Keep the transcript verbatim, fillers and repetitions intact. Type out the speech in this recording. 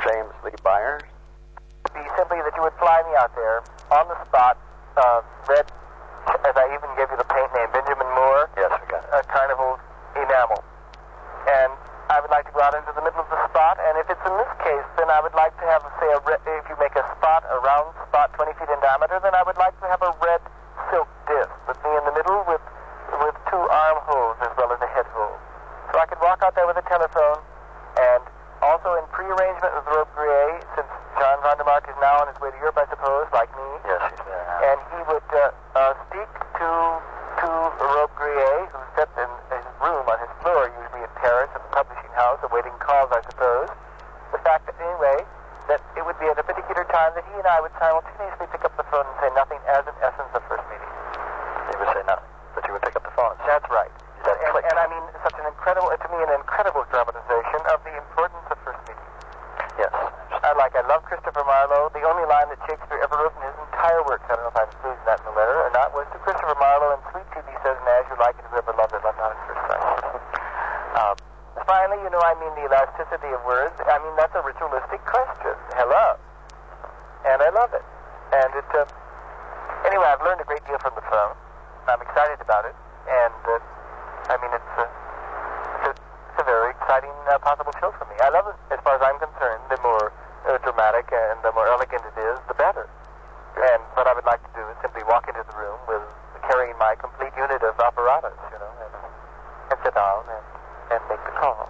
James Lee Byers? It would be simply that you would fly me out there on the spot, uh, red, as I even gave you the paint name, Benjamin Moore. Yes, we got it. Uh, Carnival enamel. And I would like to go out into the middle of the spot, and if it's in this case, then I would like to have, say, a red, if you make a spot, a round spot twenty feet in diameter, then I would like to have a red silk disc with me in the middle with with two armholes as well as a head hole. So I could walk out there with a telephone, and also in pre-arrangement with Robe Gray, since John Vandermark is now on his way to Europe, I suppose, like me. Yes, he's there now. And he would uh, uh, speak to to Robe Gray, who sits in his room on his floor, usually in Paris, at the publishing house, awaiting calls, I suppose. The fact that, anyway, that it would be at a particular time that he and I would simultaneously pick up the phone and say nothing as in essence of first meeting. He would say nothing, but you would pick up the phone. That's right. Is that And, click? and I mean, such an incredible, to me, an incredible dramatization of the importance of first meeting. Yes. I like, I love Christopher Marlowe. The only line that Shakespeare ever wrote in his entire works, I don't know if I'm including that in the letter or not, was to Christopher Marlowe, and sweet to be says, and as you like it, whoever loved it, loved not at first sight. um, finally, you know, I mean, the elasticity of words, I mean, that's a ritualistic question. Hello. And I love it. And it, uh, anyway, I've learned a great deal from the phone. I'm excited about it. And, uh, I mean, it's, uh, it's, a, it's a very exciting uh, possible show for me. I love it, as far as I'm concerned. The more uh, dramatic and the more elegant it is, the better. And what I would like to do is simply walk into the room with carrying my complete unit of apparatus, you know, and, and sit down and, and make the call.